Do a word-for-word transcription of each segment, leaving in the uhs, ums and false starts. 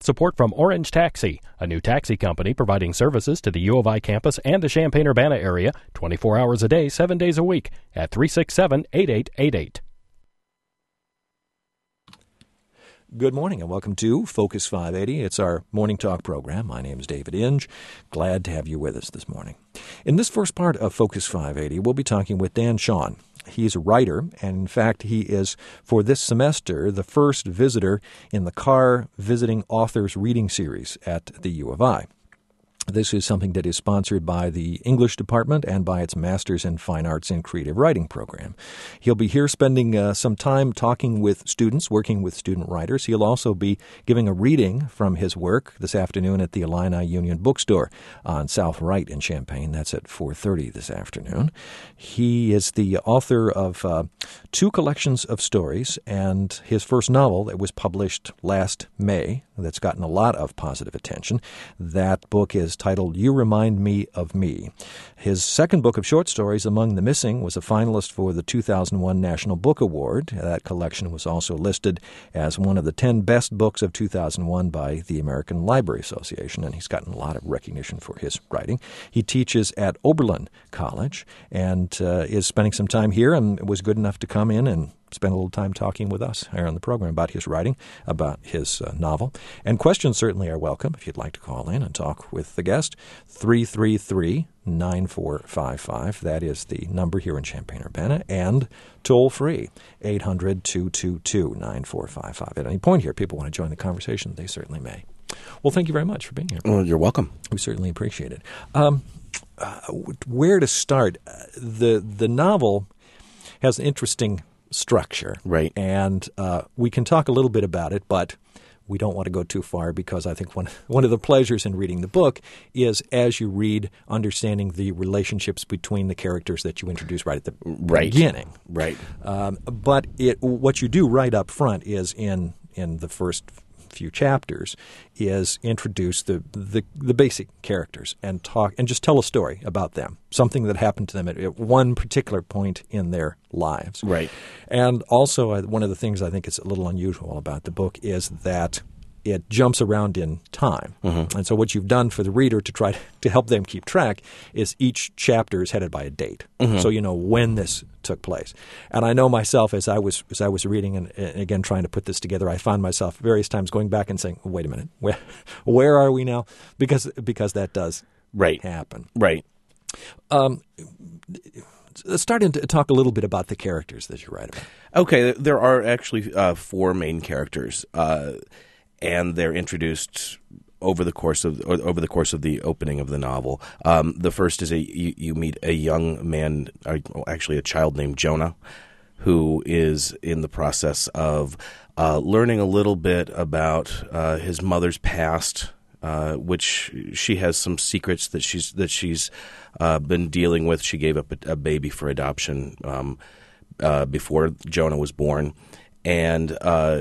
support from Orange Taxi, a new taxi company providing services to the U of I campus and the Champaign-Urbana area twenty-four hours a day, seven days a week at three six seven, eight eight eight eight. Good morning and welcome to Focus five eighty. It's our morning talk program. My name is David Inge. Glad to have you with us this morning. In this first part of Focus five eighty, we'll be talking with Dan Shawn. He's a writer, and in fact, he is, for this semester, the first visitor in the Carr Visiting Authors Reading Series at the U of I. This is something that is sponsored by the English department and by its Masters in Fine Arts in Creative Writing program. He'll be here spending uh, some time talking with students, working with student writers. He'll also be giving a reading from his work this afternoon at the Illini Union Bookstore on South Wright in Champaign. That's at four thirty this afternoon. He is the author of uh, two collections of stories, and his first novel that was published last May that's gotten a lot of positive attention. That book is titled You Remind Me of Me. His second book of short stories, Among the Missing, was a finalist for the two thousand one National Book Award. That collection was also listed as one of the ten best books of two thousand one by the American Library Association, and he's gotten a lot of recognition for his writing. He teaches at Oberlin College and uh, is spending some time here and was good enough to come in and spend a little time talking with us here on the program about his writing, about his uh, novel. And questions certainly are welcome if you'd like to call in and talk with the guest. three three three, nine four five five. That is the number here in Champaign-Urbana. And toll-free, eight hundred, two two two, nine four five five. At any point here, people want to join the conversation, they certainly may. Well, thank you very much for being here. Well, you're welcome. We certainly appreciate it. Um, uh, where to start? Uh, the the novel has an interesting structure. Right. And uh, we can talk a little bit about it, but we don't want to go too far because I think one one of the pleasures in reading the book is, as you read, understanding the relationships between the characters that you introduce right at the right. beginning. Right. Um, but it what you do right up front is in in the first few chapters is introduce the, the the basic characters and talk and just tell a story about them, something that happened to them at, at one particular point in their lives. Right. And also, uh, one of the things I think is a little unusual about the book is that it jumps around in time. Mm-hmm. And so what you've done for the reader to try to, to help them keep track is each chapter is headed by a date. Mm-hmm. So you know when this took place. And I know myself as I was as I was reading and, and again trying to put this together, I found myself various times going back and saying, wait a minute, where where are we now? Because because that does right. happen. Right. Um Starting to talk a little bit about the characters that you write about. Okay, there are actually uh, four main characters, uh, and they're introduced over the course of over the course of the opening of the novel. Um, the first is a you, you meet a young man, or actually a child named Jonah, who is in the process of uh, learning a little bit about uh, his mother's past. Uh, which she has some secrets that she's that she's uh, been dealing with. She gave up a, a baby for adoption um, uh, before Jonah was born, and uh,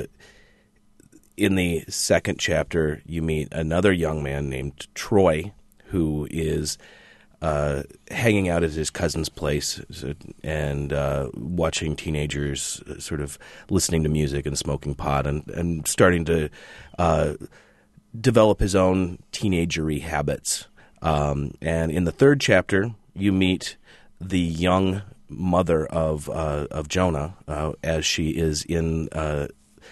in the second chapter, you meet another young man named Troy, who is uh, hanging out at his cousin's place and uh, watching teenagers, sort of listening to music and smoking pot, and and starting to Uh, develop his own teenagery habits. Um, and in the third chapter, you meet the young mother of uh, of Jonah uh, as she is in uh,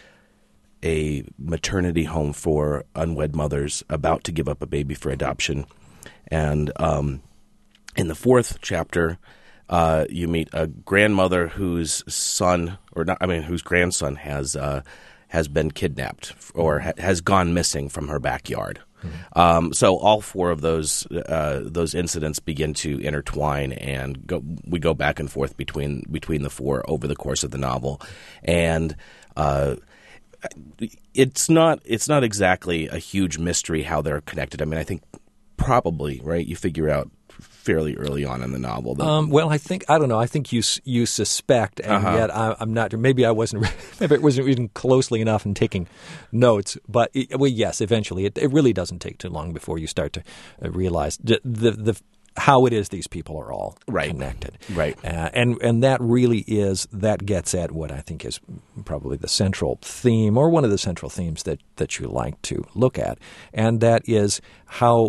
a maternity home for unwed mothers, about to give up a baby for adoption. And um, in the fourth chapter, uh, you meet a grandmother whose son, or not, I mean, whose grandson has uh, has been kidnapped or ha- has gone missing from her backyard. Mm-hmm. Um, so all four of those uh, those incidents begin to intertwine, and go, we go back and forth between between the four over the course of the novel, and uh, it's not it's not exactly a huge mystery how they're connected. I mean, I think probably right you figure out fairly early on in the novel. That, um, well, I think I don't know. I think you you suspect, and uh-huh. yet I, I'm not. Maybe I wasn't. Maybe it wasn't reading closely enough and taking notes. But it, well, yes, eventually, it, it really doesn't take too long before you start to realize the the the, how it is these people are all Right. connected. Right. Uh, and and that really is, that gets at what I think is probably the central theme, or one of the central themes that, that you like to look at. And that is how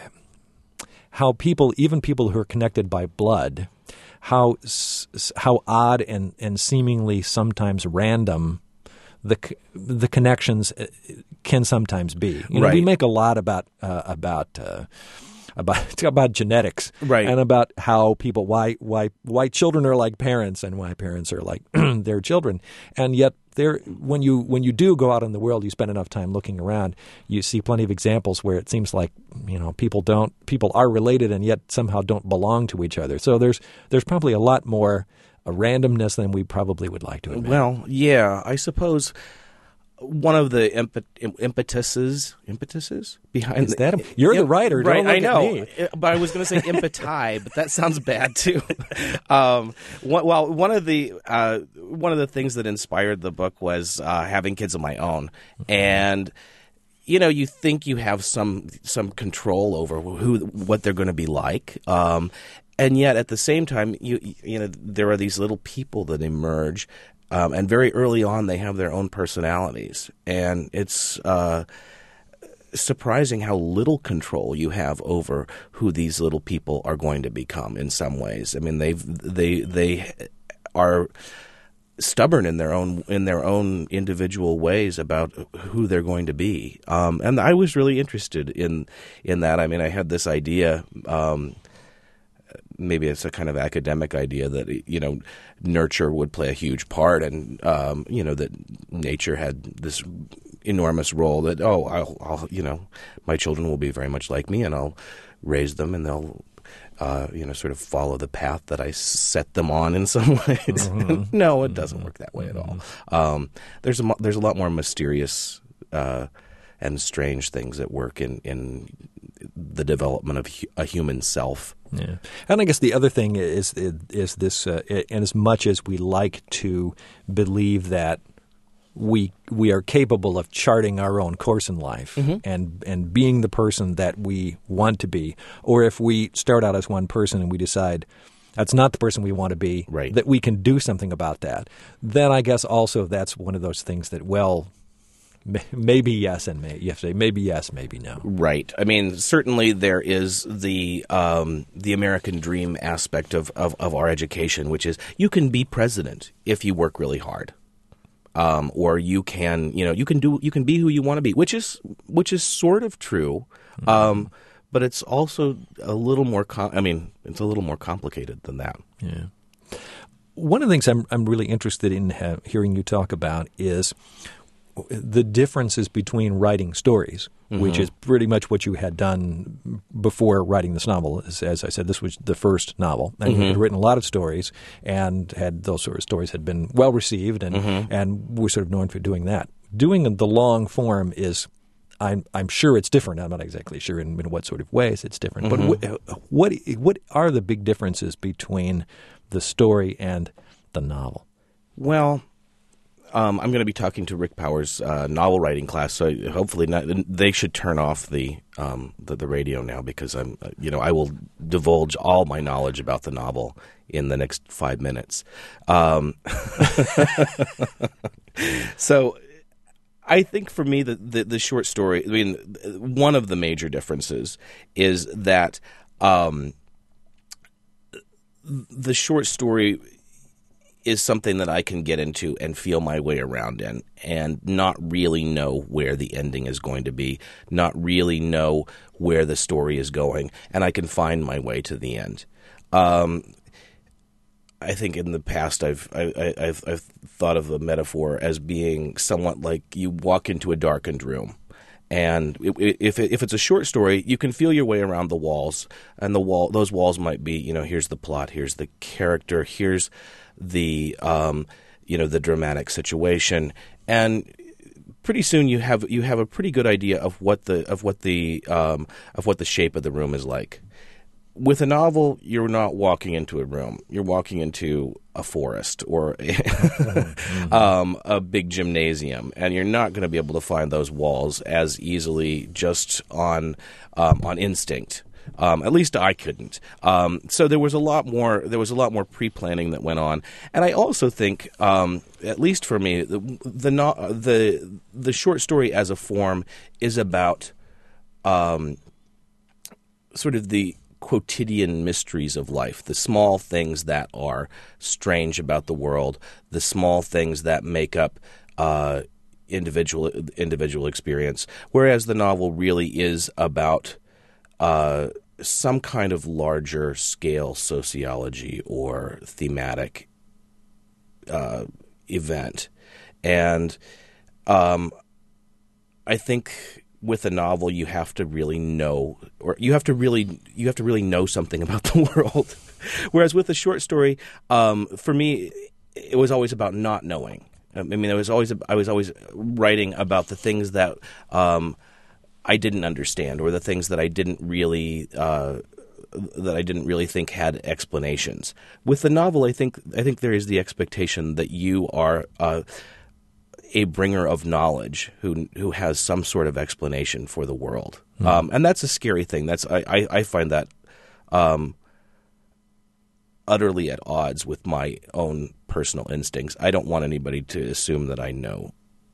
how people, even people who are connected by blood, how how odd and, and seemingly sometimes random the the connections can sometimes be. You know, Right. we make a lot about uh, about uh, about about genetics, Right. and about how people why why why children are like parents and why parents are like their children, and yet there when you when you do go out in the world, you spend enough time looking around, you see plenty of examples where it seems like, you know, people don't people are related and yet somehow don't belong to each other. So there's there's probably a lot more a randomness than we probably would like to admit. Well, yeah, I suppose one of the impet- impetuses impetuses behind Is the, that a, you're the Im- writer, right? don't look I know, at me. Uh, but I was going to say impeti, but that sounds bad too. um, one, well, one of the uh, one of the things that inspired the book was uh, having kids of my own, and you know, you think you have some some control over who what they're going to be like. Um, and yet, at the same time, you you know, there are these little people that emerge. Um, and very early on, they have their own personalities, and it's uh, surprising how little control you have over who these little people are going to become. In some ways, I mean, they've they they are stubborn in their own in their own individual ways about who they're going to be, um, and I was really interested in in that. I mean, I had this idea. Um, Maybe it's a kind of academic idea that, you know, nurture would play a huge part, and um, you know, that nature had this enormous role. That oh, I'll, I'll, you know, my children will be very much like me, and I'll raise them, and they'll, uh, you know, sort of follow the path that I set them on in some ways. Mm-hmm. No, it doesn't work that way at all. Um, there's a there's a lot more mysterious uh, and strange things at work in in the development of hu- a human self. Yeah, and I guess the other thing is is this, uh, and as much as we like to believe that we we are capable of charting our own course in life, mm-hmm. and and being the person that we want to be, or if we start out as one person and we decide that's not the person we want to be, right. that we can do something about that, then I guess also that's one of those things that, well, maybe yes, and may, you have to say maybe yes, maybe no. Right. I mean, certainly there is the um, the American dream aspect of, of, of our education, which is you can be president if you work really hard, um, or you can you know you can do you can be who you want to be, which is which is sort of true, mm-hmm. um, but it's also a little more. Com- I mean, it's a little more complicated than that. Yeah. One of the things I'm I'm really interested in ha- hearing you talk about is the differences between writing stories, mm-hmm. which is pretty much what you had done before writing this novel. As, as I said, this was the first novel, and mm-hmm. you had written a lot of stories, and had those sort of stories had been well received, and mm-hmm. and were sort of known for doing that. Doing the long form is, I'm I'm sure it's different. I'm not exactly sure in, in what sort of ways it's different. Mm-hmm. But what, what what are the big differences between the story and the novel? Well, Um, I'm going to be talking to Rick Powers' uh, novel writing class, so hopefully not, they should turn off the, um, the the radio now, because I'm uh, you know I will divulge all my knowledge about the novel in the next five minutes. Um, so I think for me the, the the short story. I mean, one of the major differences is that um, the short story is something that I can get into and feel my way around in, and not really know where the ending is going to be, not really know where the story is going, and I can find my way to the end. Um, I think in the past I've, I, I, I've I've thought of the metaphor as being somewhat like you walk into a darkened room. And if if it's a short story, you can feel your way around the walls, and the wall those walls might be, you know, here's the plot, here's the character, here's the um, you know the dramatic situation, and pretty soon you have you have a pretty good idea of what the of what the um, of what the shape of the room is like. With a novel, you're not walking into a room; you're walking into a forest or a, mm-hmm. um, a big gymnasium, and you're not going to be able to find those walls as easily just on um, on instinct. Um, at least I couldn't. Um, so there was a lot more. There was a lot more pre-planning that went on, and I also think, um, at least for me, the the, no, the the short story as a form is about um, sort of the quotidian mysteries of life, the small things that are strange about the world, the small things that make up uh, individual individual experience. Whereas the novel really is about uh, some kind of larger scale sociology or thematic uh, event, and um, I think with a novel, you have to really know, or you have to really, you have to really know something about the world. Whereas with a short story, um, for me, it was always about not knowing. I mean, it was always, I was always writing about the things that um, I didn't understand, or the things that I didn't really, uh, that I didn't really think had explanations. With the novel, I think, I think there is the expectation that you are Uh, a bringer of knowledge who who has some sort of explanation for the world, mm. um, and that's a scary thing. That's I, I, I find that um, utterly at odds with my own personal instincts. I don't want anybody to assume that I know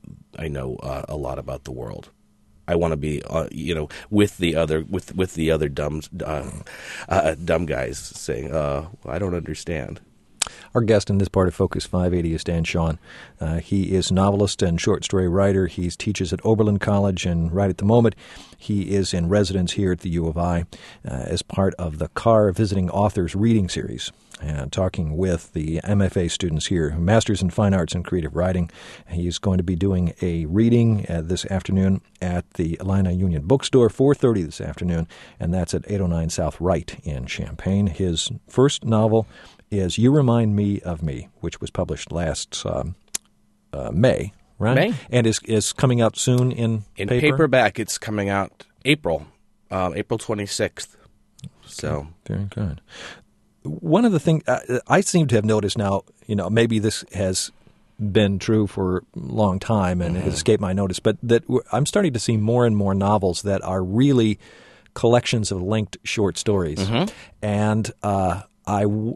I know uh, a lot about the world. I want to be, uh, you know, with the other with with the other dumb uh, uh, dumb guys saying, uh, "I don't understand." Our guest in this part of Focus five eighty is Dan Chaon. Uh, he is novelist and short story writer. He teaches at Oberlin College, and right at the moment, he is in residence here at the U of I uh, as part of the Carr Visiting Authors Reading Series, and talking with the M F A students here, Masters in Fine Arts and Creative Writing. He's going to be doing a reading uh, this afternoon at the Illini Union Bookstore, four thirty this afternoon, and that's at eight oh nine South Wright in Champaign. His first novel is You Remind Me of Me, which was published last um, uh, May, right? May. And is is coming out soon in, in paper? paperback. It's coming out April, um, April twenty-sixth. So very good. One of the things uh, I seem to have noticed now, you know, maybe this has been true for a long time and mm-hmm. it escaped my notice, but that I'm starting to see more and more novels that are really collections of linked short stories, mm-hmm. and uh, I, w-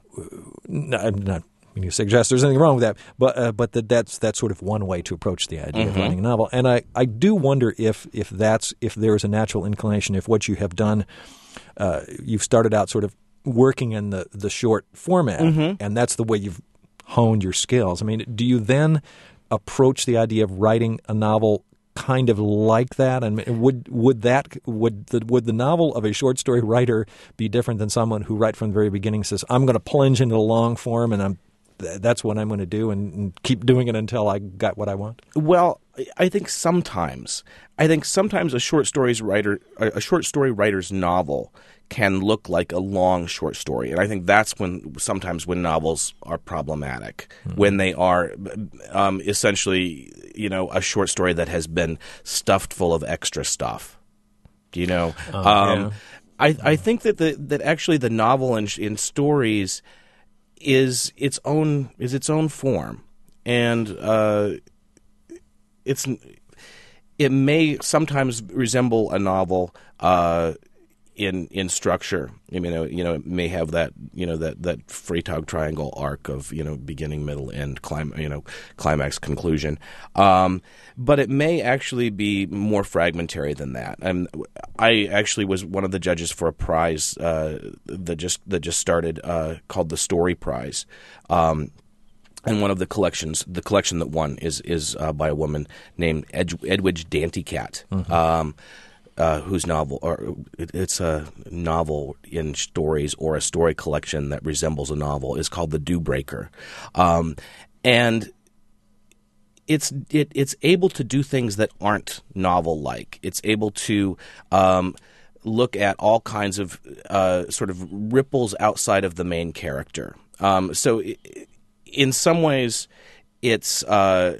I'm not meaning to suggest there's anything wrong with that, but uh, but that that's that's sort of one way to approach the idea mm-hmm. of writing a novel. And I, I do wonder if if that's if there is a natural inclination, if what you have done, uh, you've started out sort of working in the, the short format, mm-hmm. and that's the way you've honed your skills. I mean, do you then approach the idea of writing a novel kind of like that? And would would that would the would the novel of a short story writer be different than someone who right from the very beginning says, I'm going to plunge into the long form and I'm that's what I'm going to do and, and keep doing it until I got what I want? Well, I think sometimes I think sometimes a short stories writer a short story writer's novel can look like a long short story, and I think that's when sometimes when novels are problematic, mm-hmm. when they are um, essentially, you know, a short story that has been stuffed full of extra stuff. You know, uh, um, yeah. I I think that the that actually the novel in in stories is its own is its own form, and uh, it's it may sometimes resemble a novel. Uh, In, in structure, I mean, you know, it may have that, you know, that, that Freytag triangle arc of, you know, beginning, middle, end, clim, you know, climax, conclusion. Um, but it may actually be more fragmentary than that. And I actually was one of the judges for a prize uh, that just that just started uh, called the Story Prize. Um, And one of the collections, the collection that won, is is uh, by a woman named Ed, Edwidge Danticat. Mm-hmm. Um, Uh, whose novel, or it, it's a novel in stories or a story collection that resembles a novel, is called The Dew Breaker, um, and it's it, it's able to do things that aren't novel-like. It's able to um, look at all kinds of uh, sort of ripples outside of the main character. Um, so, it, in some ways, it's. Uh,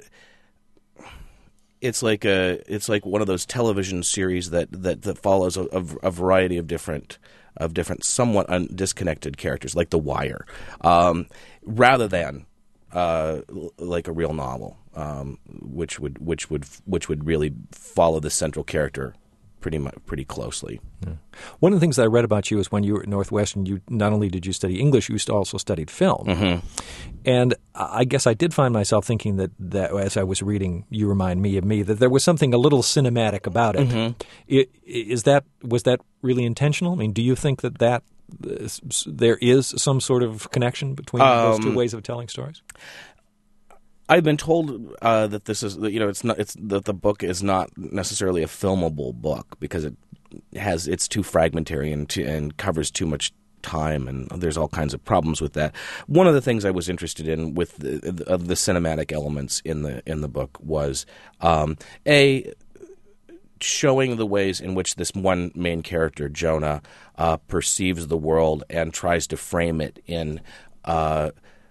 It's like a it's like one of those television series that that, that follows a, a, a variety of different of different somewhat un, disconnected characters, like The Wire, um, rather than uh, like a real novel, um, which would which would which would really follow the central character pretty much pretty closely. Yeah. One of the things that I read about you is when you were at Northwestern, you not only did you study English, you also studied film. Mm-hmm. And I guess I did find myself thinking that, that as I was reading You Remind Me of Me, that there was something a little cinematic about it. Mm-hmm. it is that was that really intentional? I mean, do you think that, that uh, there is some sort of connection between um, those two ways of telling stories? I've been told uh, that this is, you know, it's not, it's that the book is not necessarily a filmable book because it has, it's too fragmentary and too, and covers too much time, and there's all kinds of problems with that. One of the things I was interested in with the, of the cinematic elements in the in the book was um, a showing the ways in which this one main character, Jonah, uh, perceives the world and tries to frame it in Uh,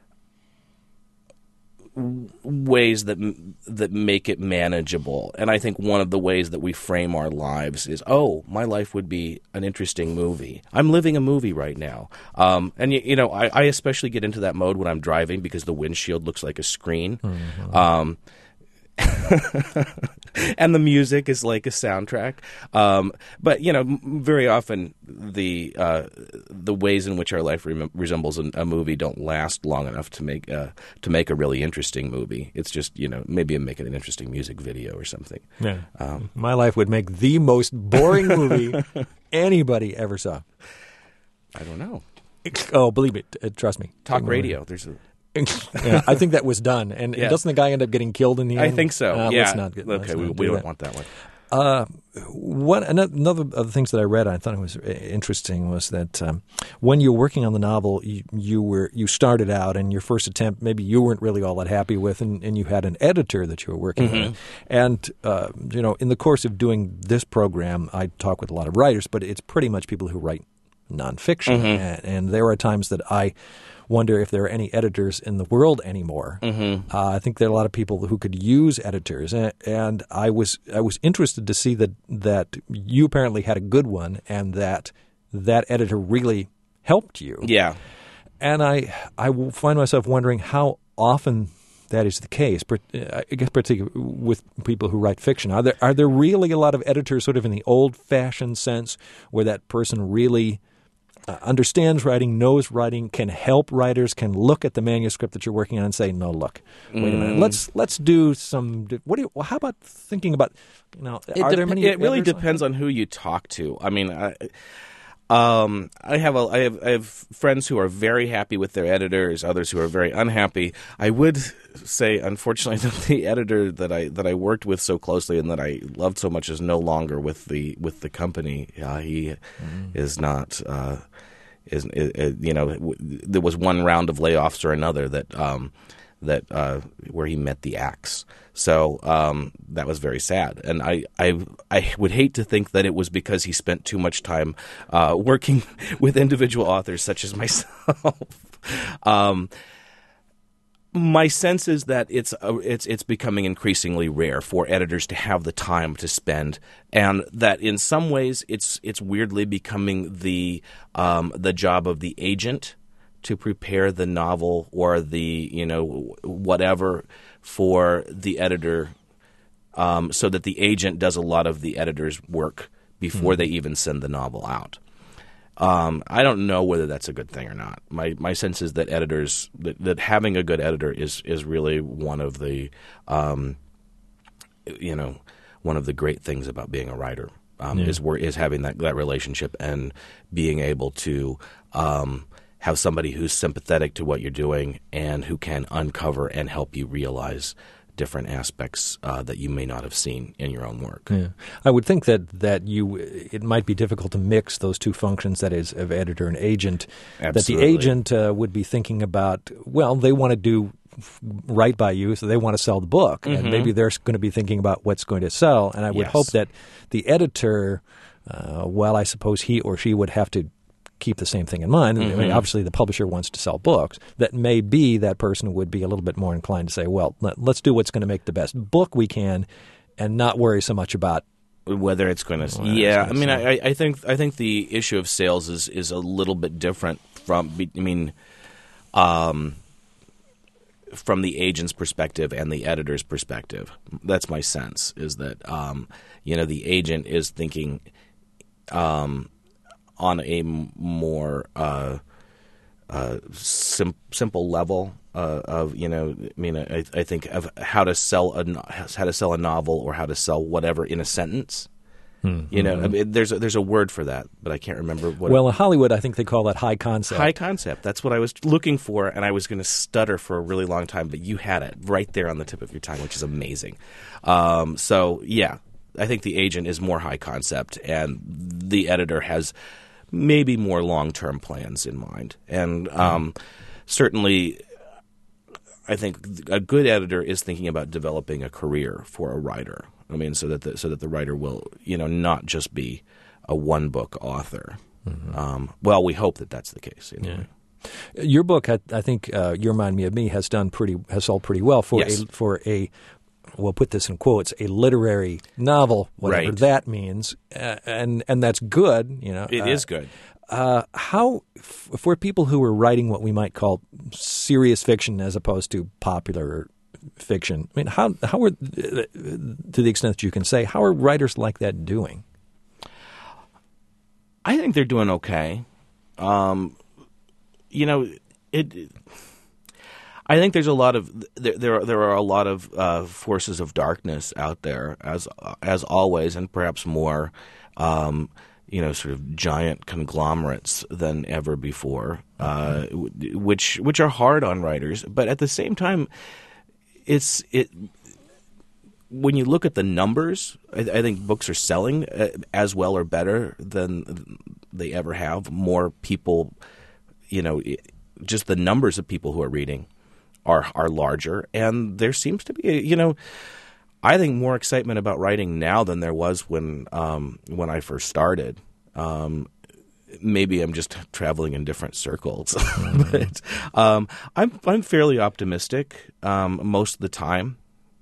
ways that that make it manageable. And I think one of the ways that we frame our lives is, oh, my life would be an interesting movie. I'm living a movie right now. Um, and, you, you know, I, I especially get into that mode when I'm driving because the windshield looks like a screen. Mm-hmm. Um and the music is like a soundtrack. Um, but, you know, very often the uh, the ways in which our life re- resembles a, a movie don't last long enough to make uh, to make a really interesting movie. It's just, you know, maybe make it an interesting music video or something. Yeah. Um, My life would make the most boring movie anybody ever saw. I don't know. Oh, believe it. Uh, trust me. Talk radio. There's a... yeah, I think that was done. And yeah. doesn't the guy end up getting killed in the end? I think so. Uh, yeah. Let's not get, okay, let's we, not we do don't that. want that one. Uh, one another of the things that I read, I thought it was interesting, was that um, when you were working on the novel, you, you were you started out, and your first attempt maybe you weren't really all that happy with, and, and you had an editor that you were working mm-hmm. with. And uh, you know, in the course of doing this program, I talk with a lot of writers, but it's pretty much people who write nonfiction, mm-hmm. and, and there are times that I wonder if there are any editors in the world anymore. Mm-hmm. Uh, I think there are a lot of people who could use editors, and, and I was I was interested to see that that you apparently had a good one, and that that editor really helped you. Yeah, and I I find myself wondering how often that is the case. I guess particularly with people who write fiction, are there are there really a lot of editors, sort of in the old-fashioned sense, where that person really Uh, understands writing, knows writing, can help writers, can look at the manuscript that you're working on and say, "No, look, wait a minute. Let's let's do some. What do you? Well, how about thinking about? You know, it are de- there many? It really editors depends like on who you talk to. I mean, I, um, I have a I have I have friends who are very happy with their editors, others who are very unhappy. I would say, unfortunately, that the editor that I that I worked with so closely and that I loved so much is no longer with the with the company. Uh, he mm-hmm. is not. Uh, Is, is you know w- there was one round of layoffs or another that um, that uh, where he met the axe. So um, that was very sad, and I, I I would hate to think that it was because he spent too much time uh, working with individual authors such as myself. um, My sense is that it's uh, it's it's becoming increasingly rare for editors to have the time to spend, and that in some ways it's it's weirdly becoming the um, the job of the agent to prepare the novel or the you know whatever for the editor, um, so that the agent does a lot of the editor's work before mm-hmm. they even send the novel out. Um, I don't know whether that's a good thing or not. My my sense is that editors that, that having a good editor is is really one of the um, you know one of the great things about being a writer um, yeah. is is having that that relationship and being able to um, have somebody who's sympathetic to what you're doing and who can uncover and help you realize different aspects uh, that you may not have seen in your own work. Yeah. I would think that, that you it might be difficult to mix those two functions, that is, of editor and agent. Absolutely. That the agent uh, would be thinking about, well, they want to do right by you, so they want to sell the book. Mm-hmm. And maybe they're going to be thinking about what's going to sell. And I would yes. hope that the editor, uh, well, I suppose he or she would have to keep the same thing in mind. Mm-hmm. I mean, obviously, the publisher wants to sell books. That may be that person would be a little bit more inclined to say, well, let, let's do what's going to make the best book we can and not worry so much about whether it's going to. Well, yeah, I mean, sell. I, I think I think the issue of sales is, is a little bit different from. I mean, um, from the agent's perspective and the editor's perspective. That's my sense, is that um, you know the agent is thinking um, on a more uh, uh, sim- simple level uh, of you know I mean I, I think of how to sell a how to sell a novel or how to sell whatever in a sentence. Mm-hmm. You know, I mean, there's a, there's a word for that, but I can't remember what. Well, it, in Hollywood, I think they call that high concept. High concept. That's what I was looking for, and I was going to stutter for a really long time, but you had it right there on the tip of your tongue, which is amazing. Um, so, yeah, I think the agent is more high concept, and the editor has maybe more long-term plans in mind. And um, mm-hmm. certainly, I think a good editor is thinking about developing a career for a writer. I mean, so that the, so that the writer will, you know, not just be a one-book author. Mm-hmm. Um, well, we hope that that's the case. Anyway. Yeah. Your book, I, I think, uh, You Remind Me of Me, has done pretty has sold pretty well for yes. a for a. We'll put this in quotes: a literary novel, whatever right. that means, uh, and and that's good. You know, it uh, is good. Uh, how for people who are writing what we might call serious fiction as opposed to popular fiction, I mean, how how are, to the extent that you can say, how are writers like that doing? I think they're doing okay. Um, you know, it. I think there's a lot of there. There are, there are a lot of uh, forces of darkness out there, as as always, and perhaps more. Um, you know, sort of giant conglomerates than ever before, uh, which which are hard on writers. But at the same time, it's it. When you look at the numbers, I, I think books are selling as well or better than they ever have. More people, you know, just the numbers of people who are reading are are larger, and there seems to be, you know, I think more excitement about writing now than there was when um, when I first started. Um, maybe I'm just traveling in different circles, mm-hmm. but um, I'm I'm fairly optimistic um, most of the time.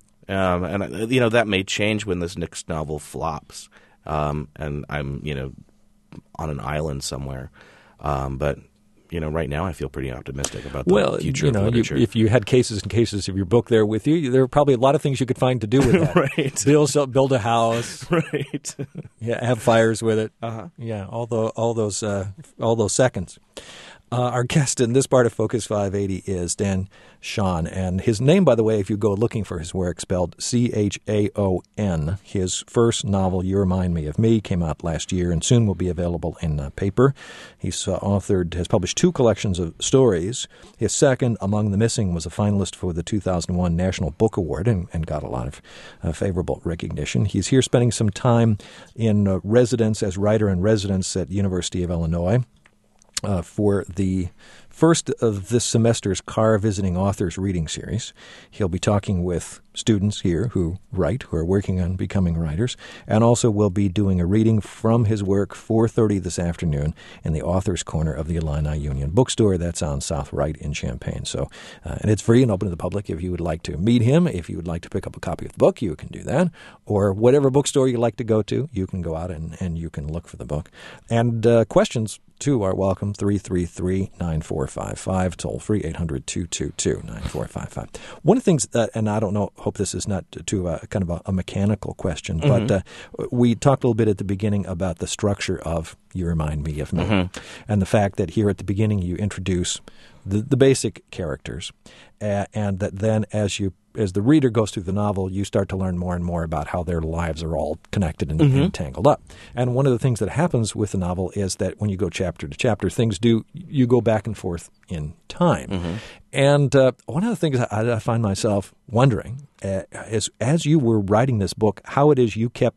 Um, and, you know, that may change when this next novel flops um, and I'm, you know, on an island somewhere. Um, but, you know, right now I feel pretty optimistic about the well, future you know, of literature. You, if you had cases and cases of your book there with you, there are probably a lot of things you could find to do with that. Right. Build, build a house. Right. Yeah, have fires with it. Uh-huh. Yeah, all, the, all, those, uh, all those seconds. Uh, our guest in this part of Focus five eighty is Dan Chaon, and his name, by the way, if you go looking for his work, spelled C H A O N. His first novel, You Remind Me of Me, came out last year and soon will be available in uh, paper. He's uh, authored, has published two collections of stories. His second, Among the Missing, was a finalist for the two thousand one National Book Award and, and got a lot of uh, favorable recognition. He's here spending some time in uh, residence as writer in residence at the University of Illinois. Uh, for the first of this semester's Carr Visiting Authors reading series. He'll be talking with students here who write, who are working on becoming writers, and also will be doing a reading from his work four thirty this afternoon in the Authors Corner of the Illini Union Bookstore. That's on South Wright in Champaign. So, uh, and it's free and open to the public. If you would like to meet him, if you would like to pick up a copy of the book, you can do that. Or whatever bookstore you like to go to, you can go out and, and you can look for the book. And uh, questions, too, are welcome. three three three, nine four five five, toll free, eight hundred, two two two, nine four five five. One of the things, that, and I don't know, hope this is not too uh, kind of a, a mechanical question, mm-hmm. but uh, we talked a little bit at the beginning about the structure of You Remind Me of Me, mm-hmm. and the fact that here at the beginning you introduce the, the basic characters, uh, and that then as you as the reader goes through the novel, you start to learn more and more about how their lives are all connected and, mm-hmm. and tangled up. And one of the things that happens with the novel is that when you go chapter to chapter, things do you go back and forth in time. Mm-hmm. And uh, one of the things I, I find myself wondering uh, is, as you were writing this book, how it is you kept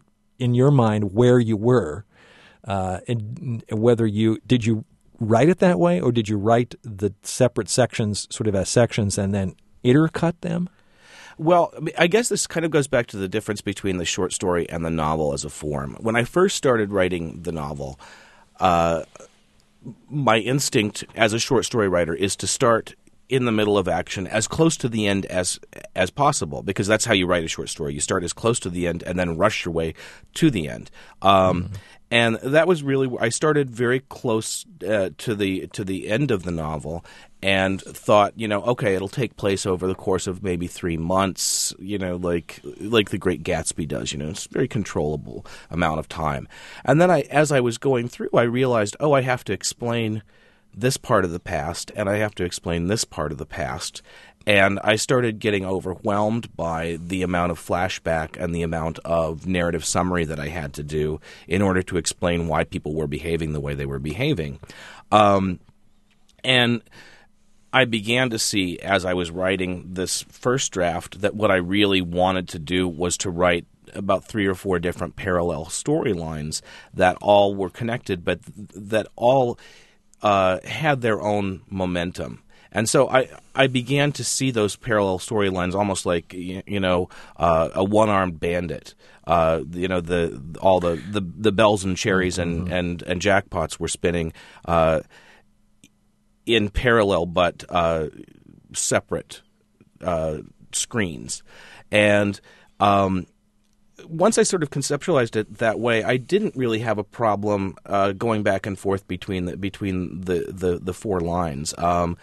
in your mind where you were, uh, and whether you did you write it that way, or did you write the separate sections sort of as sections and then intercut them? Well, I guess this kind of goes back to the difference between the short story and the novel as a form. When I first started writing the novel, uh, my instinct as a short story writer is to start in the middle of action, as close to the end as as possible, because that's how you write a short story. You start as close to the end and then rush your way to the end. Um, mm-hmm. And that was really – I started very close uh, to the to the end of the novel and thought, you know, okay, it'll take place over the course of maybe three months, you know, like like The Great Gatsby does. You know, it's a very controllable amount of time. And then I, as I was going through, I realized, oh, I have to explain this part of the past and I have to explain this part of the past. And I started getting overwhelmed by the amount of flashback and the amount of narrative summary that I had to do in order to explain why people were behaving the way they were behaving. Um, and I began to see, as I was writing this first draft, that what I really wanted to do was to write about three or four different parallel storylines that all were connected, but th- that all uh, had their own momentum. And so I, I began to see those parallel storylines almost like, you know, uh, a one-armed bandit. Uh, you know, the all the, the, the bells and cherries and, mm-hmm. and, and jackpots were spinning uh, in parallel but uh, separate uh, screens. And um, once I sort of conceptualized it that way, I didn't really have a problem uh, going back and forth between the, between the, the, the four lines. Um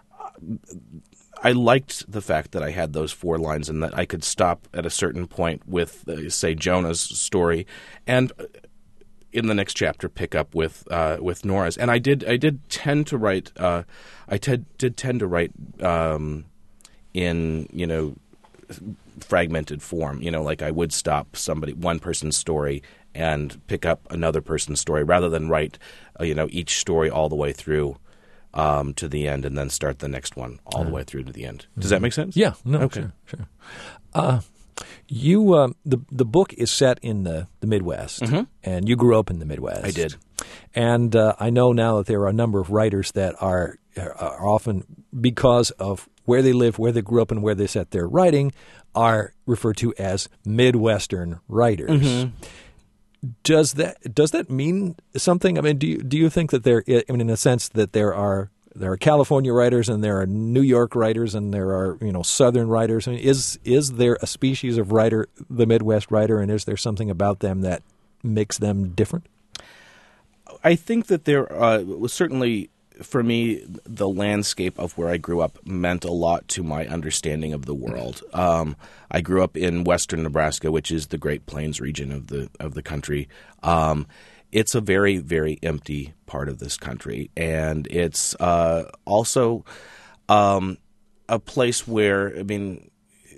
I liked the fact that I had those four lines and that I could stop at a certain point with, uh, say, Jonah's story, and in the next chapter pick up with uh, with Nora's. And I did I did tend to write uh, I te- did tend to write um, in you know fragmented form. You know, like I would stop somebody one person's story and pick up another person's story rather than write uh, you know each story all the way through. Um, to the end, and then start the next one all the way through to the end. Does that make sense? Yeah. No. Okay. Sure. sure. Uh, you uh, the the book is set in the, the Midwest, mm-hmm. and you grew up in the Midwest. I did, and uh, I know now that there are a number of writers that are are often, because of where they live, where they grew up, and where they set their writing, are referred to as Midwestern writers. Mm-hmm. Does that does that mean something? I mean, do you do you think that there? I mean, in a sense, that there are there are California writers and there are New York writers and there are you know Southern writers. I mean, is is there a species of writer, the Midwest writer, and is there something about them that makes them different? I think that there uh, was certainly. For me, the landscape of where I grew up meant a lot to my understanding of the world. Um, I grew up in western Nebraska, which is the Great Plains region of the of the country. Um, it's a very, very empty part of this country, and it's uh, also um, a place where, I mean,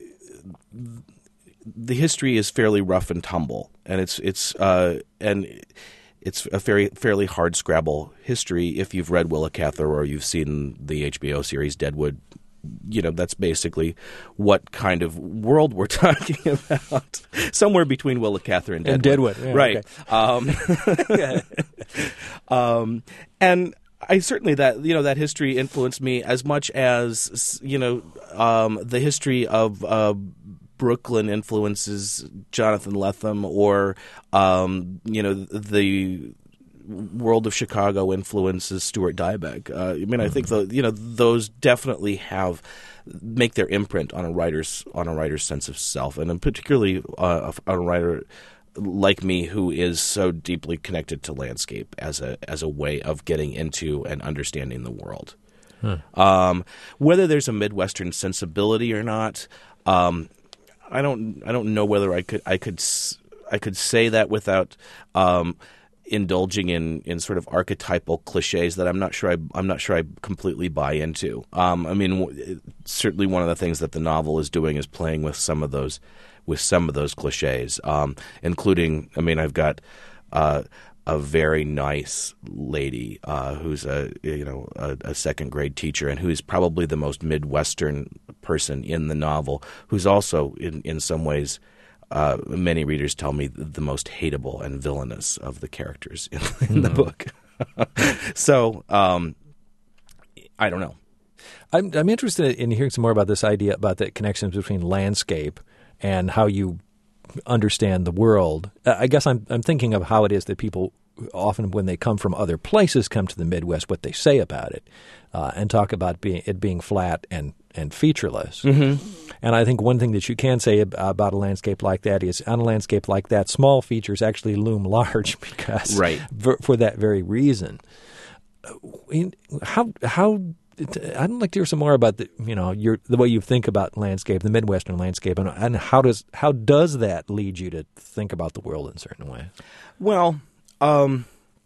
the history is fairly rough and tumble, and it's it's uh, and. It's a very fairly hard scrabble history. If you've read Willa Cather or you've seen the H B O series Deadwood, you know that's basically what kind of world we're talking about. Somewhere between Willa Cather and Deadwood, and Deadwood, yeah, right? Okay. Um, um, and I certainly that you know that history influenced me as much as you know um, the history of. Uh, Brooklyn influences Jonathan Lethem, or um, you know the world of Chicago influences Stuart Dybek. Uh, I mean, I think the you know those definitely have make their imprint on a writer's on a writer's sense of self, and particularly uh, on a writer like me who is so deeply connected to landscape as a as a way of getting into and understanding the world. Huh. Um, whether there's a Midwestern sensibility or not. Um, I don't. I don't know whether I could. I could. I could say that without um, indulging in, in sort of archetypal cliches that I'm not sure. I, I'm not sure I completely buy into. Um, I mean, w- certainly one of the things that the novel is doing is playing with some of those, with some of those cliches, um, including. I mean, I've got. Uh, A very nice lady uh, who's a you know a, a second grade teacher and who's probably the most Midwestern person in the novel. Who's also in in some ways, uh, many readers tell me the most hateable and villainous of the characters in, in the mm. book. So um, I don't know. I'm I'm interested in hearing some more about this idea about the connections between landscape and how you understand the world. I guess I'm I'm thinking of how it is that people often when they come from other places, come to the Midwest, what they say about it, uh, and talk about being, it being flat and, and featureless. Mm-hmm. And I think one thing that you can say ab- about a landscape like that is, on a landscape like that, small features actually loom large because right. for, for that very reason. How how I'd like to hear some more about the you know your the way you think about landscape, the Midwestern landscape, and, and how does how does that lead you to think about the world in certain ways? Well, um,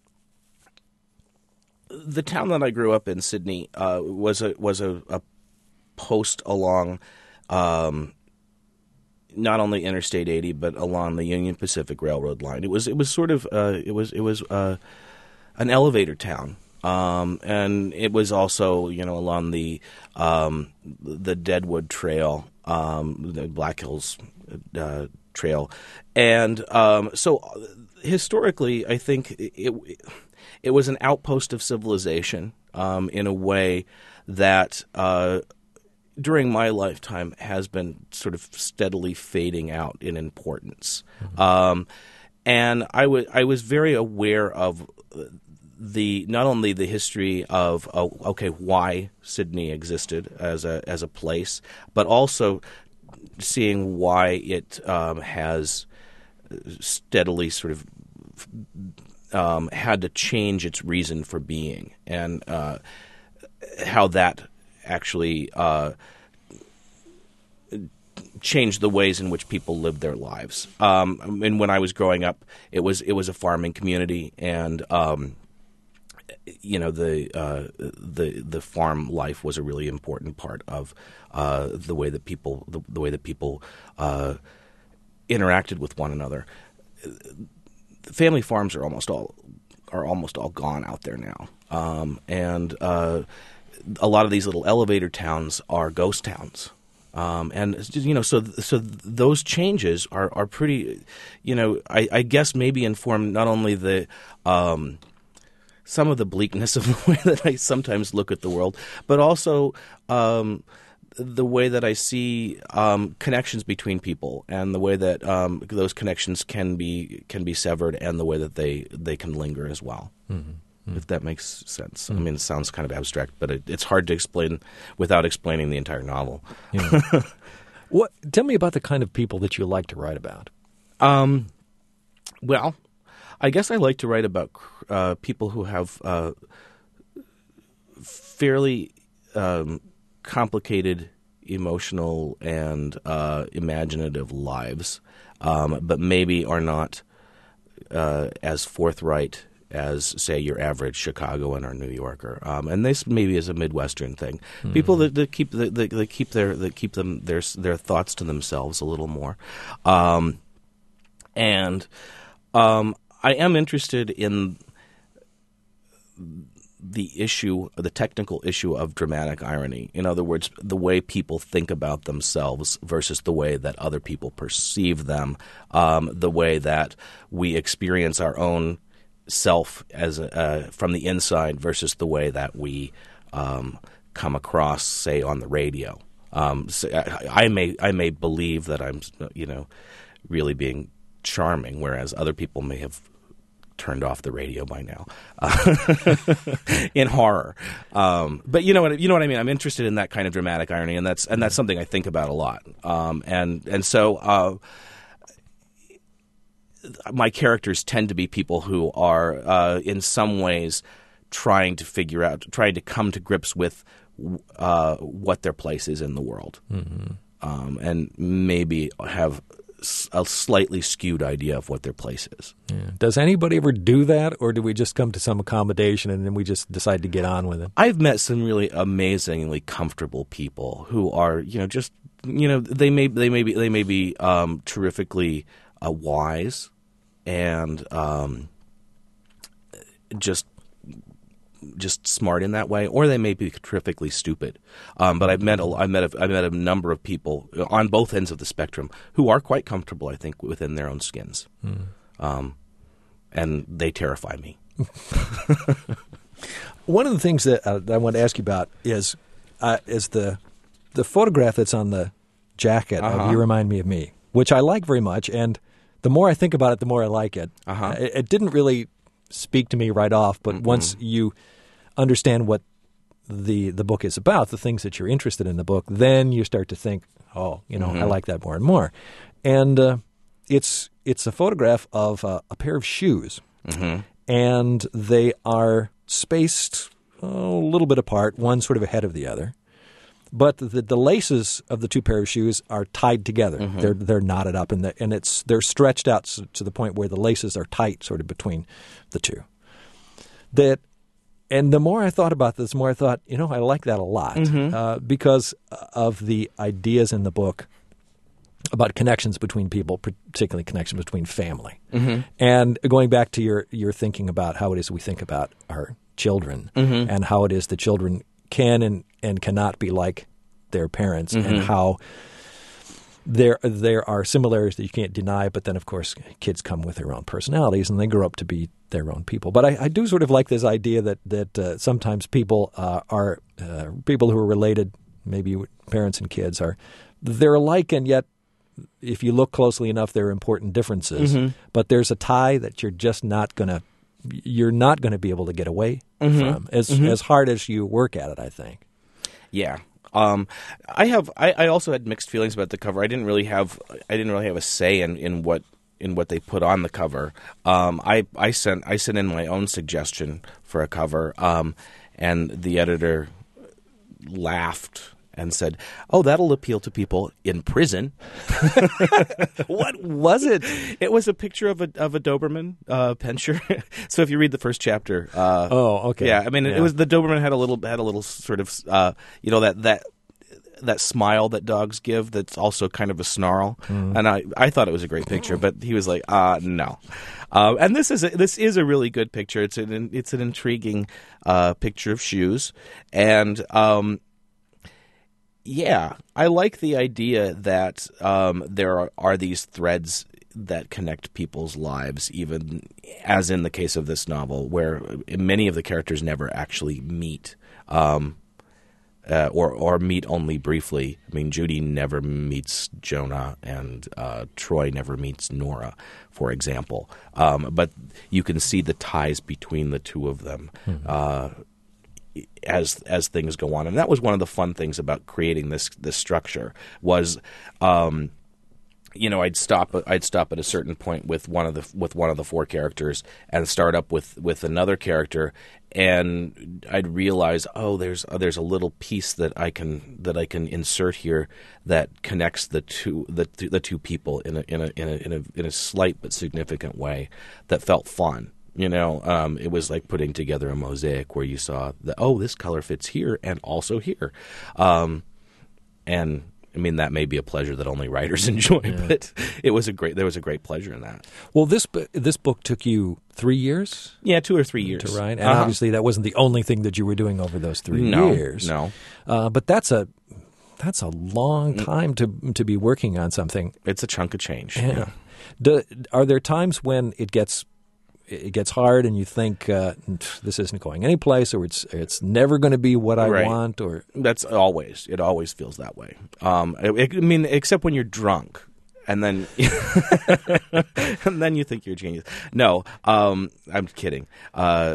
the town that I grew up in, Sydney, uh, was a was a, a post along um, not only Interstate eighty but along the Union Pacific Railroad line. It was it was sort of uh, it was it was uh, an elevator town. Um, and it was also, you know, along the um, the Deadwood Trail, um, the Black Hills uh, Trail, and um, so historically, I think it it was an outpost of civilization um, in a way that uh, during my lifetime has been sort of steadily fading out in importance, mm-hmm. um, and I was I was very aware of the not only the history of uh, okay why Sydney existed as a as a place, but also seeing why it um, has steadily sort of um, had to change its reason for being, and uh, how that actually uh, changed the ways in which people lived their lives. Um, and when I was growing up, it was it was a farming community, and um, you know the uh, the the farm life was a really important part of uh, the way that people the, the way that people uh, interacted with one another. Family farms are almost all are almost all gone out there now, um, and uh, a lot of these little elevator towns are ghost towns. Um, and you know, so so those changes are, are pretty, you know, I, I guess maybe inform not only the um, some of the bleakness of the way that I sometimes look at the world, but also um, the way that I see um, connections between people, and the way that um, those connections can be can be severed, and the way that they, they can linger as well. Mm-hmm. Mm-hmm. If that makes sense. Mm-hmm. I mean, it sounds kind of abstract, but it, it's hard to explain without explaining the entire novel. Yeah. What? Tell me about the kind of people that you like to write about. Um, well, I guess I like to write about uh, people who have uh, fairly um, complicated emotional and uh, imaginative lives, um, but maybe are not uh, as forthright as, say, your average Chicagoan or New Yorker, um, and this maybe is a Midwestern thing. Mm-hmm. People that, that keep that, that keep their that keep them their their thoughts to themselves a little more, um, and um, I am interested in the issue, the technical issue of dramatic irony. In other words, the way people think about themselves versus the way that other people perceive them, um, the way that we experience our own self as a, uh, from the inside versus the way that we um, come across, say, on the radio. Um, so I, I may I may believe that I'm, you know, really being charming, whereas other people may have turned off the radio by now uh, in horror. Um, but you know what you know what I mean. I'm interested in that kind of dramatic irony, and that's and that's something I think about a lot. Um, and and so. Uh, My characters tend to be people who are, uh, in some ways, trying to figure out, trying to come to grips with uh, what their place is in the world, mm-hmm. um, and maybe have a slightly skewed idea of what their place is. Yeah. Does anybody ever do that, or do we just come to some accommodation and then we just decide to get on with it? I've met some really amazingly comfortable people who are, you know, just, you know, they may they may be they may be um, terrifically uh, wise. And um, just just smart in that way, or they may be terrifically stupid. Um, but I've met a, I've met a, I've met a number of people on both ends of the spectrum who are quite comfortable, I think, within their own skins, mm. um, and they terrify me. One of the things that, uh, that I want to ask you about is uh, is the the photograph that's on the jacket uh-huh. of "You Remind Me of Me," which I like very much, and the more I think about it, the more I like it. Uh-huh. It, it didn't really speak to me right off, but Mm-hmm. once you understand what the the book is about, the things that you're interested in the book, then you start to think, oh, you know, Mm-hmm. I like that more and more. And uh, it's it's a photograph of uh, a pair of shoes, Mm-hmm. and they are spaced oh, a little bit apart, one sort of ahead of the other. But the, the laces of the two pair of shoes are tied together. Mm-hmm. They're they're knotted up, and the, and it's they're stretched out so, to the point where the laces are tight, sort of between the two. That, and the more I thought about this, the more I thought, you know, I like that a lot Mm-hmm. uh, because of the ideas in the book about connections between people, particularly connections between family, Mm-hmm. and going back to your your thinking about how it is we think about our children, Mm-hmm. and how it is that children can and, and cannot be like their parents, Mm-hmm. and how there there are similarities that you can't deny, but then, of course, kids come with their own personalities, and they grow up to be their own people. But I, I do sort of like this idea that, that uh, sometimes people uh, are uh, people who are related, maybe parents and kids, are they're alike, and yet if you look closely enough, there are important differences. Mm-hmm. But there's a tie that you're just not going to you're not going to be able to get away Mm-hmm. from, as Mm-hmm. as hard as you work at it, I think. Yeah. Um, I have. I, I also had mixed feelings about the cover. I didn't really have. I didn't really have a say in, in what in what they put on the cover. Um, I I sent I sent in my own suggestion for a cover, um, and the editor laughed and said, "Oh, that'll appeal to people in prison." What was it? It was a picture of a of a Doberman uh, Pinscher. So if you read the first chapter, uh, Oh, okay. yeah, I mean, Yeah. it was the Doberman had a little had a little sort of uh, you know that that that smile that dogs give. That's also kind of a snarl, and I I thought it was a great picture, but he was like, uh no. Uh, and this is a, this is a really good picture. It's an it's an intriguing uh, picture of shoes, and um, yeah, I like the idea that um, there are, are these threads that connect people's lives, even as in the case of this novel, where many of the characters never actually meet, um, uh, or or meet only briefly. I mean, Judy never meets Jonah, and uh, Troy never meets Nora, for example. Um, but you can see the ties between the two of them. Mm-hmm. Uh, as as things go on, and that was one of the fun things about creating this this structure was, um, you know, I'd stop I'd stop at a certain point with one of the with one of the four characters and start up with, with another character, and I'd realize, oh, there's uh, there's a little piece that I can that I can insert here that connects the two the the two people in a in a in a in a, in a slight but significant way that felt fun. You know, um, it was like putting together a mosaic where you saw that, oh, this color fits here and also here. Um, and I mean, that may be a pleasure that only writers enjoy, yeah. but it was a great. There was a great pleasure in that. Well, this this book took you three years. Yeah, two or three years to write, and uh-huh. obviously that wasn't the only thing that you were doing over those three no, years. No, uh, but that's a that's a long time to to be working on something. It's a chunk of change. Yeah. yeah. Do, are there times when it gets it gets hard and you think uh, this isn't going anyplace, or it's it's never going to be what I right. want? Or that's always it always feels that way. Um, it, I mean, except when you're drunk, and then and then you think you're a genius. No, um, I'm kidding. Uh,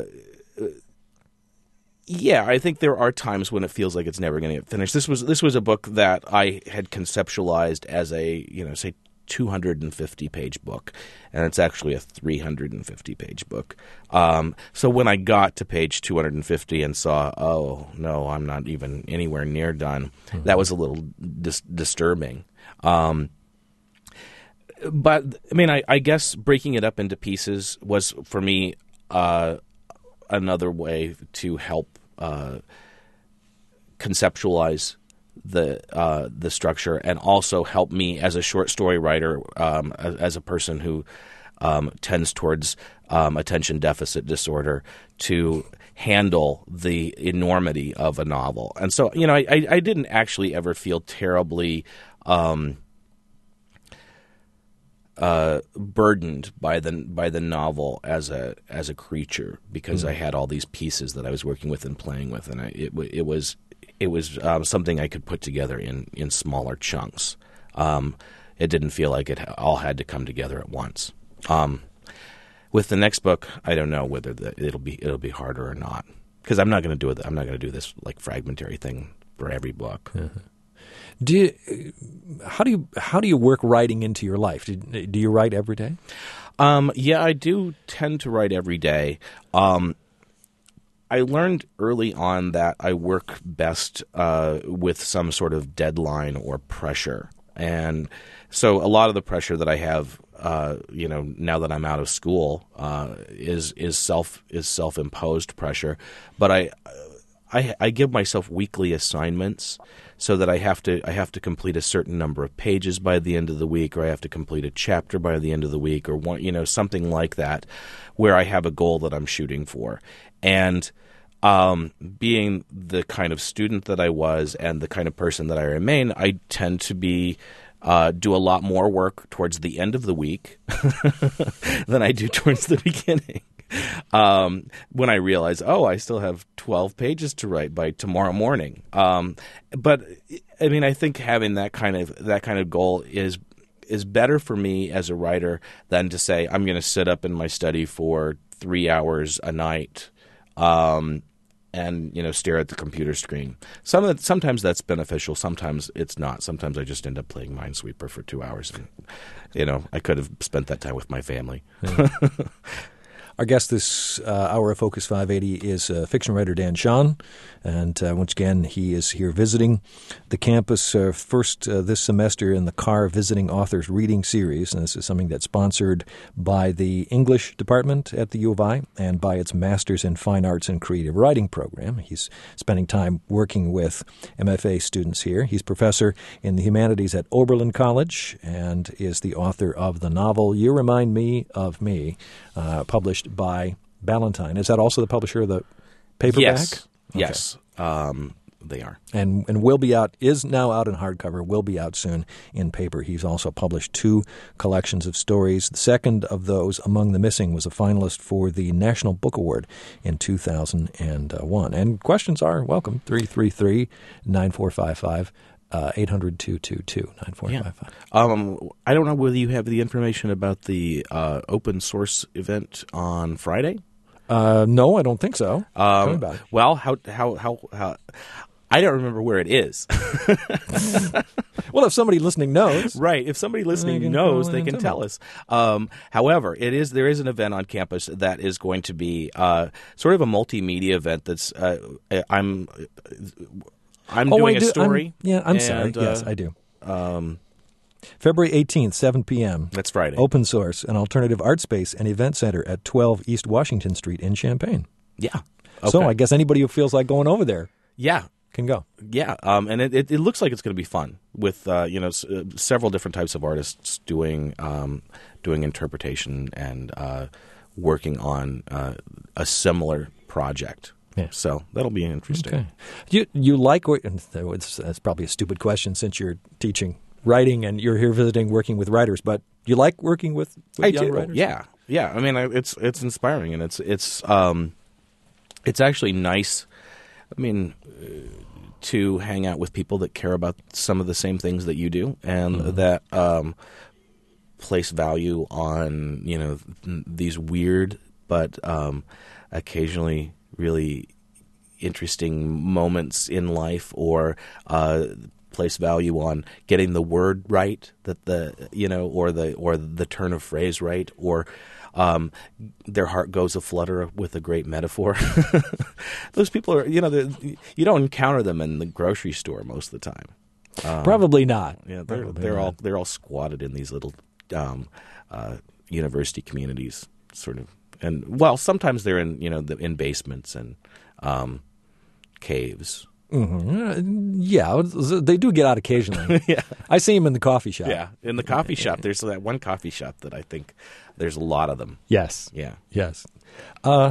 yeah, I think there are times when it feels like it's never going to get finished. This was this was a book that I had conceptualized as a you know say. two hundred fifty page book, and it's actually a three hundred fifty page book. Um, so when I got to page two hundred fifty and saw, oh, no, I'm not even anywhere near done, mm-hmm. that was a little dis- disturbing. Um, but, I mean, I, I guess breaking it up into pieces was, for me, uh, another way to help uh, conceptualize the uh, the structure, and also help me as a short story writer, um, as, as a person who um, tends towards um, attention deficit disorder, to handle the enormity of a novel. And so, you know, I, I didn't actually ever feel terribly um, uh, burdened by the by the novel as a as a creature, because mm-hmm. I had all these pieces that I was working with and playing with, and I, it it was. It was um, something I could put together in, in smaller chunks. Um, it didn't feel like it all had to come together at once. Um, with the next book, I don't know whether the, it'll be it'll be harder or not, because I'm not going to do it. I'm not going to do this like fragmentary thing for every book. Uh-huh. Do you, how do you how do you work writing into your life? Do, do you write every day? Um, yeah, I do tend to write every day. Um, I learned early on that I work best uh, with some sort of deadline or pressure. And so a lot of the pressure that I have, uh, you know, now that I'm out of school, uh, is is self is self-imposed pressure. But I, I I give myself weekly assignments so that I have to I have to complete a certain number of pages by the end of the week, or I have to complete a chapter by the end of the week, or one, you know, something like that, where I have a goal that I'm shooting for. And um, being the kind of student that I was and the kind of person that I remain, I tend to be uh, do a lot more work towards the end of the week than I do towards the beginning. Um, when I realize, oh, I still have twelve pages to write by tomorrow morning. Um, but I mean, I think having that kind of that kind of goal is is better for me as a writer than to say I'm going to sit up in my study for three hours a night um, and you know stare at the computer screen. Some of that, sometimes that's beneficial. Sometimes it's not. Sometimes I just end up playing Minesweeper for two hours, and you know I could have spent that time with my family. Yeah. Our guest this uh, hour of Focus five eighty is uh, fiction writer Dan Chaon, and uh, once again, he is here visiting the campus uh, first uh, this semester in the Carr Visiting Authors Reading Series, and this is something that's sponsored by the English department at the U of I and by its Masters in Fine Arts and Creative Writing program. He's spending time working with M F A students here. He's professor in the humanities at Oberlin College and is the author of the novel You Remind Me of Me, uh, published by Ballantine. Is that also the publisher of the paperback? Yes. Okay. Yes. Um, they are. And and will be out, is now out in hardcover, will be out soon in paper. He's also published two collections of stories. The second of those, Among the Missing, was a finalist for the National Book Award in two thousand one. And questions are welcome, three three three, nine four five five. Uh, eight hundred, two two two, nine four five five. Yeah. Um, I don't know whether you have the information about the uh, open source event on Friday. Uh, no, I don't think so. Um, Tell me about it. Well, how how how how? I don't remember where it is. Well, if somebody listening knows, right? If somebody listening can knows, call they in can and tell tell us. Um, however, it is there is an event on campus that is going to be uh, sort of a multimedia event. That's uh, I'm. I'm oh, doing I a do. story. I'm, yeah, I'm and, sorry. Uh, yes, I do. Um, February eighteenth, seven p.m. That's Friday. Open Source, an alternative art space and event center at twelve East Washington Street in Champaign. Yeah. Okay. So I guess anybody who feels like going over there yeah. can go. Yeah, um, and it, it, it looks like it's going to be fun with uh, you know s- uh, several different types of artists doing um, doing interpretation and uh, working on uh, a similar project. Yeah. So that'll be interesting. Okay. You you like it's, that's probably a stupid question since you're teaching writing and you're here visiting, working with writers. But you like working with, with I young do. writers? Yeah, yeah. I mean, I, it's it's inspiring and it's it's um, it's actually nice. I mean, uh, to hang out with people that care about some of the same things that you do and mm-hmm. that um, place value on you know th- these weird but um, occasionally really interesting moments in life, or uh, place value on getting the word right, that the you know, or the or the turn of phrase right, or um, their heart goes aflutter with a great metaphor. Those people are, you know, you don't encounter them in the grocery store most of the time. Um, Probably not. Yeah, they're Probably they're not. all they're all squatted in these little um, uh, university communities, sort of. And well, sometimes they're in you know the, in basements and um, caves. Mm-hmm. Yeah, they do get out occasionally. Yeah, I see them in the coffee shop. yeah. In the coffee shop, there's that one coffee shop that I think there's a lot of them. Yes. Yeah. Yes. Uh,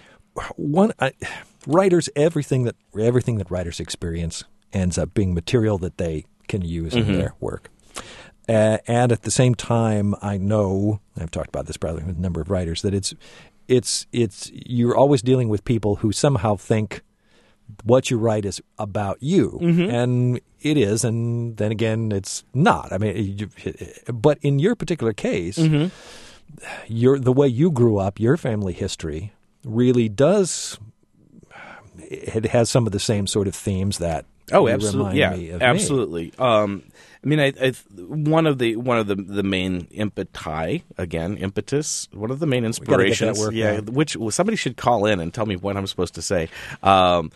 one uh, writers, everything that everything that writers experience ends up being material that they can use Mm-hmm. in their work. Uh, and at the same time, I know I've talked about this probably with a number of writers that it's it's it's you're always dealing with people who somehow think what you write is about you, Mm-hmm. and it is, and then again, it's not. I mean, you, but in your particular case, Mm-hmm. your the way you grew up, your family history really does. It has some of the same sort of themes that. Oh, absolutely! Yeah, me of absolutely. Me. Um, I mean, I, I, one of the one of the, the main impeti again, impetus. One of the main inspirations. We gotta get that work yeah, out. which well, somebody should call in and tell me what I'm supposed to say. Um,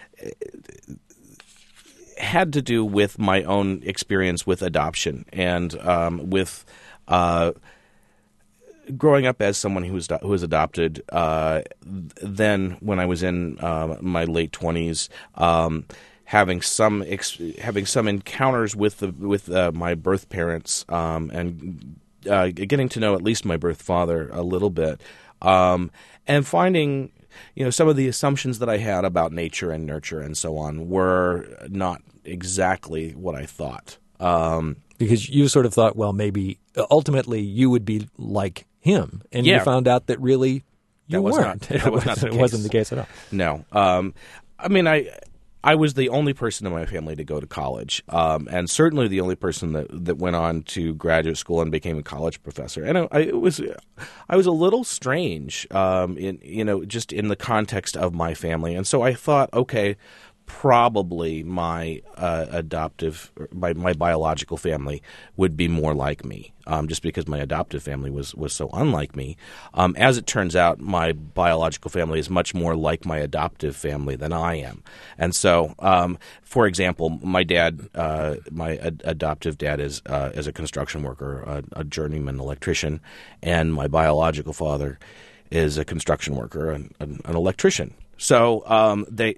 had to do with my own experience with adoption and um, with. Uh, Growing up as someone who was who was adopted, uh, then when I was in uh, my late twenties, um, having some ex- having some encounters with the with uh, my birth parents, um, and uh, getting to know at least my birth father a little bit, um, and finding you know some of the assumptions that I had about nature and nurture and so on were not exactly what I thought. Um, because you sort of thought, well, maybe ultimately you would be like him, and yeah. you found out that really you that was weren't. Not, that was not the it case. wasn't the case at all. No. Um, I mean, I I was the only person in my family to go to college, um, and certainly the only person that, that went on to graduate school and became a college professor. And I, I it was I was a little strange, um, in you know, just in the context of my family, and so I thought, okay. Probably my uh, adoptive, my, my biological family would be more like me, um, just because my adoptive family was, was so unlike me. Um, as it turns out, my biological family is much more like my adoptive family than I am. And so, um, for example, my dad, uh, my ad- adoptive dad is uh, is a construction worker, a, a journeyman electrician, and my biological father is a construction worker, an, an, an electrician. So um, they.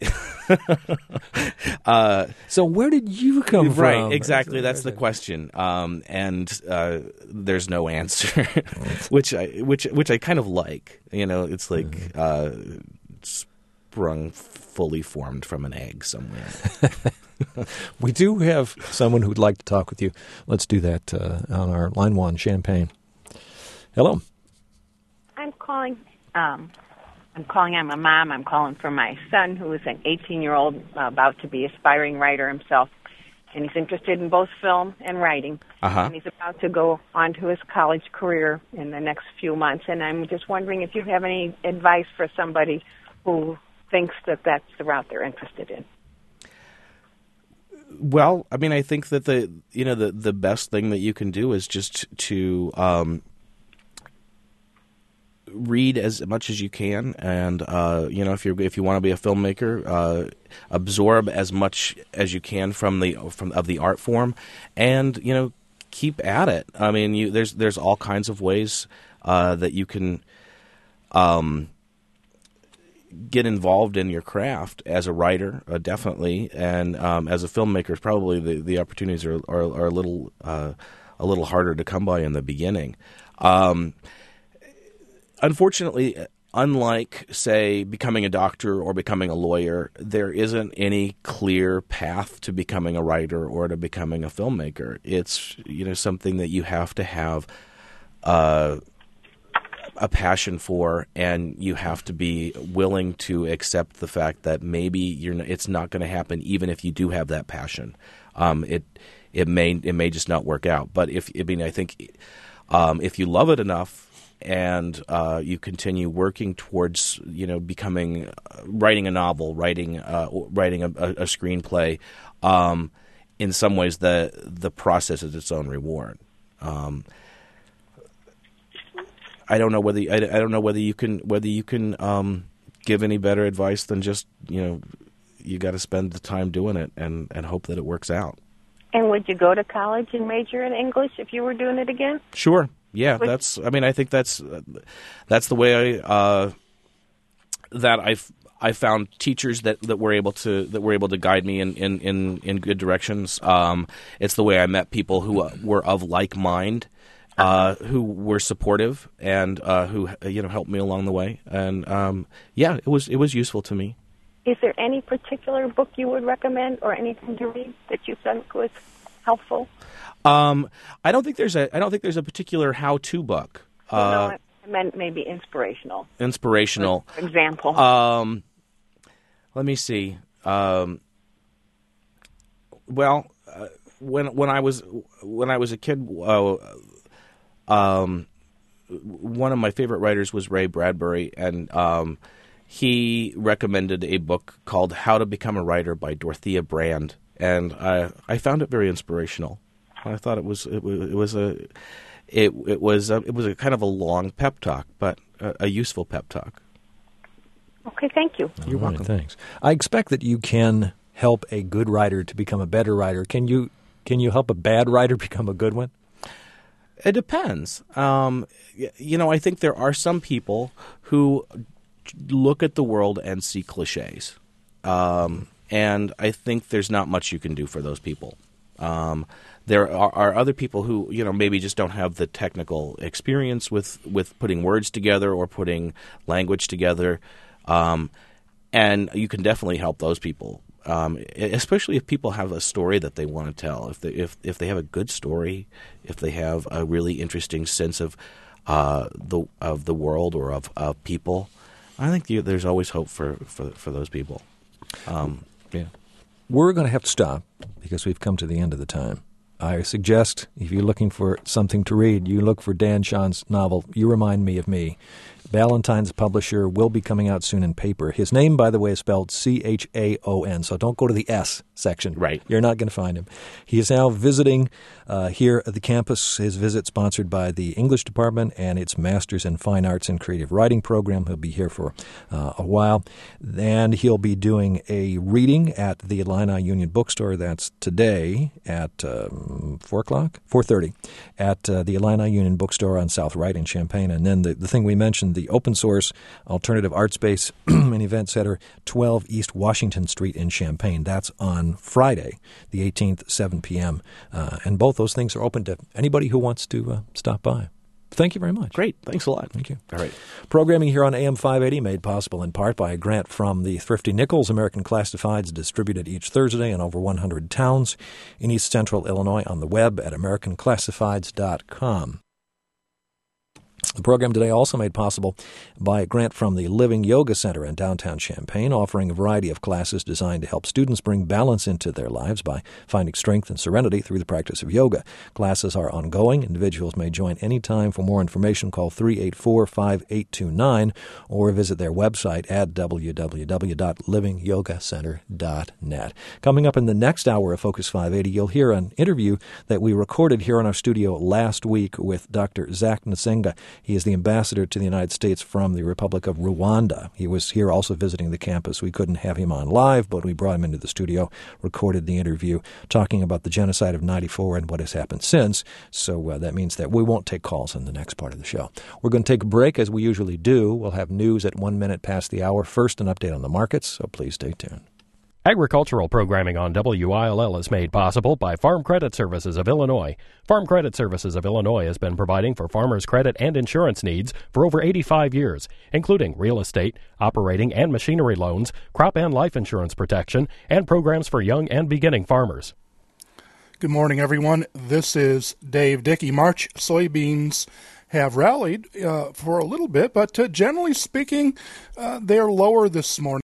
uh, so where did you come right, from? Right, exactly. That's the question, um, and uh, there's no answer, which I which which I kind of like. You know, it's like mm-hmm. uh, sprung fully formed from an egg somewhere. We do have someone who'd like to talk with you. Let's do that uh, on our line one, Champaign. Hello. I'm calling. Um, I'm calling. I'm a mom. I'm calling for my son, who is an eighteen-year-old, uh, about to be aspiring writer himself, and he's interested in both film and writing. Uh-huh. And he's about to go on to his college career in the next few months. And I'm just wondering if you have any advice for somebody who thinks that that's the route they're interested in. Well, I mean, I think that the you know the the best thing that you can do is just to um, read as much as you can, and uh, you know if you if you want to be a filmmaker, uh, absorb as much as you can from the from of the art form, and you know keep at it. I mean, you, there's there's all kinds of ways uh, that you can. Um, get involved in your craft as a writer, uh, definitely, and um, as a filmmaker, probably the, the opportunities are, are, are a little uh, a little harder to come by in the beginning. Um, unfortunately, unlike, say, becoming a doctor or becoming a lawyer, there isn't any clear path to becoming a writer or to becoming a filmmaker. It's you know something that you have to have Uh, a passion for, and you have to be willing to accept the fact that maybe you're n- it's not going to happen, even if you do have that passion. Um, it it may it may just not work out. But if I mean, I think um, if you love it enough and uh, you continue working towards you know becoming uh, writing a novel, writing uh, writing a, a, a screenplay, um, in some ways the the process is its own reward. Um, I don't know whether I, I don't know whether you can whether you can um, give any better advice than just you know you got to spend the time doing it and, and hope that it works out. And would you go to college and major in English if you were doing it again? Sure. Yeah, would that's. I mean, I think that's uh, that's the way I uh, that I I found teachers that, that were able to that were able to guide me in in, in, in good directions. Um, it's the way I met people who uh, were of like mind. Uh, who were supportive and uh, who you know helped me along the way, and um, yeah, it was it was useful to me. Is there any particular book you would recommend, or anything to read that you think was helpful? Um, I don't think there's a I don't think there's a particular how-to book. Uh, no, I meant maybe inspirational. Inspirational, for example. Um, let me see. Um, well, uh, when when I was when I was a kid. Uh, Um, one of my favorite writers was Ray Bradbury, and um, he recommended a book called How to Become a Writer by Dorothea Brand, and I I found it very inspirational. I thought it was it was, it was a it it was a, it was a kind of a long pep talk, but a, a useful pep talk. Okay, thank you. You're right, welcome. Thanks. I expect that you can help a good writer to become a better writer. Can you can you help a bad writer become a good one? It depends. Um, you know, I think there are some people who look at the world and see cliches. Um, and I think there's not much you can do for those people. Um, there are, are other people who, you know, maybe just don't have the technical experience with, with putting words together or putting language together. Um, and you can definitely help those people. Um, especially if people have a story that they want to tell. If they if if they have a good story, if they have a really interesting sense of uh, the of the world or of, of people, I think you, there's always hope for, for, for those people. Um, yeah, we're going to have to stop because we've come to the end of the time. I suggest if you're looking for something to read, you look for Dan Shawn's novel, You Remind Me of Me. Ballantines publisher, will be coming out soon in paper. His name, by the way, is spelled C H A O N, so don't go to the S section. Right. You're not going to find him. He is now visiting uh, here at the campus. His visit sponsored by the English department and its Masters in Fine Arts and Creative Writing program. He'll be here for uh, a while. And he'll be doing a reading at the Illini Union Bookstore. That's today at um, four o'clock? four thirty at uh, the Illini Union Bookstore on South Wright in Champaign. And then the, the thing we mentioned, the open source alternative art space and event center, twelve East Washington Street in Champaign. That's on Friday, the eighteenth, seven p.m. Uh, and both those things are open to anybody who wants to uh, stop by. Thank you very much. Great. Thanks a lot. Thank you. All right. Programming here on A M five eighty made possible in part by a grant from the Thrifty Nichols American Classifieds, distributed each Thursday in over one hundred towns in east central Illinois, on the web at american classifieds dot com. The program today also made possible by a grant from the Living Yoga Center in downtown Champaign, offering a variety of classes designed to help students bring balance into their lives by finding strength and serenity through the practice of yoga. Classes are ongoing. Individuals may join anytime. For more information, call three eight four, five eight two nine or visit their website at w w w dot living yoga center dot net. Coming up in the next hour of Focus five eighty, you'll hear an interview that we recorded here in our studio last week with Doctor Zach Nsenga. He is the ambassador to the United States from the Republic of Rwanda. He was here also visiting the campus. We couldn't have him on live, but we brought him into the studio, recorded the interview, talking about the genocide of ninety-four and what has happened since. So uh, that means that we won't take calls in the next part of the show. We're going to take a break, as we usually do. We'll have news at one minute past the hour. First, an update on the markets, so please stay tuned. Agricultural programming on W I L L is made possible by Farm Credit Services of Illinois. Farm Credit Services of Illinois has been providing for farmers' credit and insurance needs for over eighty-five years, including real estate, operating and machinery loans, crop and life insurance protection, and programs for young and beginning farmers. Good morning, everyone. This is Dave Dickey. March soybeans have rallied uh, for a little bit, but uh, generally speaking, uh, they're lower this morning.